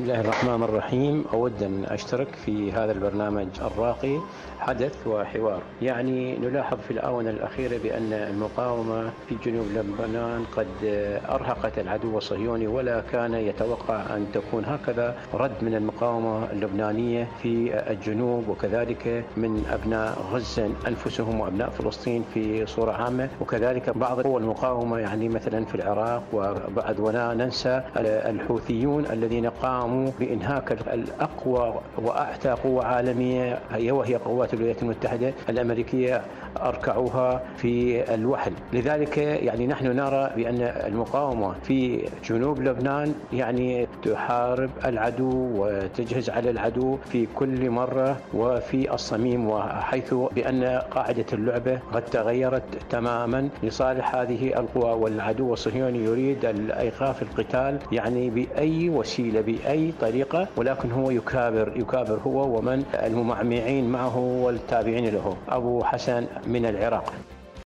بسم الله الرحمن الرحيم. أود أن أشترك في هذا البرنامج الراقي حدث وحوار. نلاحظ في الآونة الأخيرة بأن المقاومة في جنوب لبنان قد أرهقت العدو الصهيوني، ولا كان يتوقع أن تكون هكذا رد من المقاومة اللبنانية في الجنوب، وكذلك من أبناء غزة أنفسهم وأبناء فلسطين في صورة عامة، وكذلك بعض قوى المقاومة مثلا في العراق وبعد. ولا ننسى الحوثيون الذين قاموا بإنهاك الأقوى وأعتى قوة عالمية وهي قوات الولايات المتحدة الأمريكية، أركعوها في الوحل. لذلك نحن نرى بأن المقاومة في جنوب لبنان تحارب العدو وتجهز على العدو في كل مرة وفي الصميم، وحيث بأن قاعدة اللعبة قد تغيرت تماما لصالح هذه القوى، والعدو الصهيوني يريد إيقاف القتال بأي وسيلة بأي طريقة، ولكن هو يكابر هو ومن الممعمعين معه والتابعين له. أبو حسن من العراق.